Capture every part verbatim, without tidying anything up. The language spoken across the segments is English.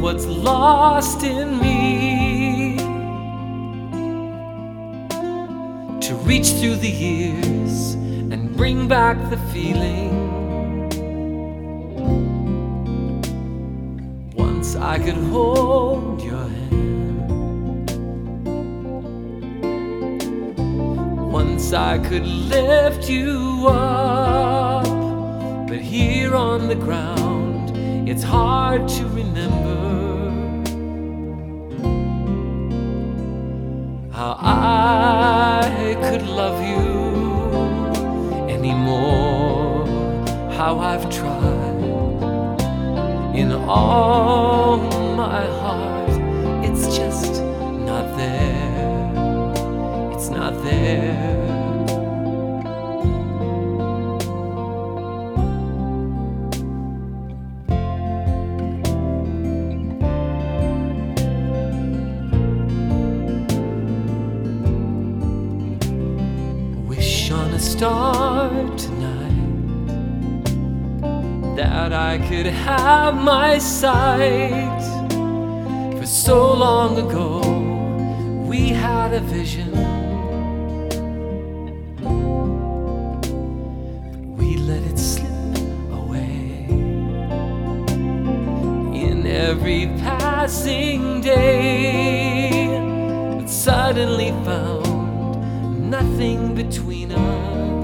what's lost in me, to reach through the years and bring back the feeling. Once I could hold your hand, once I could lift you up, but here on the ground it's hard to remember how I could love you anymore, how I've tried in all my heart. It's just not there, it's not there. On a star tonight, that I could have my sight. For so long ago we had a vision, but we let it slip away. In every passing day, but suddenly found nothing between us.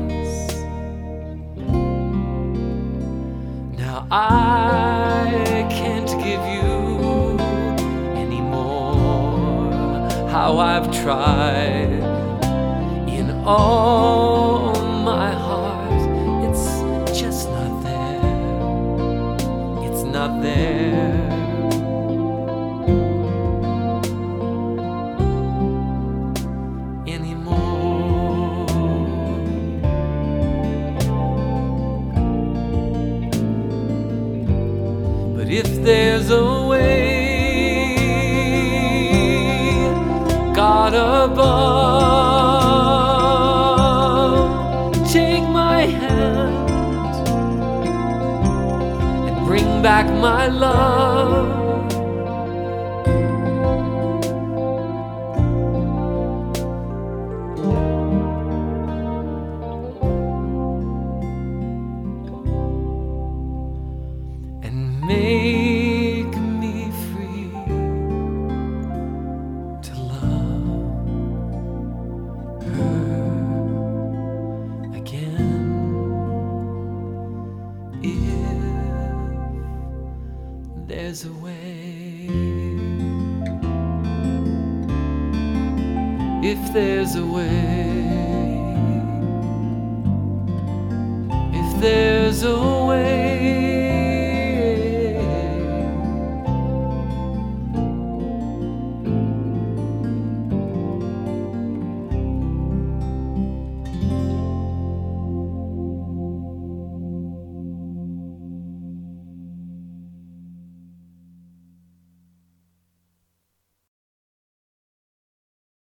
Now I can't give you anymore how I've tried in all my heart. It's just not there, it's not there. But if there's a way, God above, take my hand and bring back my love. Make me free to love her again. If there's a way, if there's a way, if there's a way.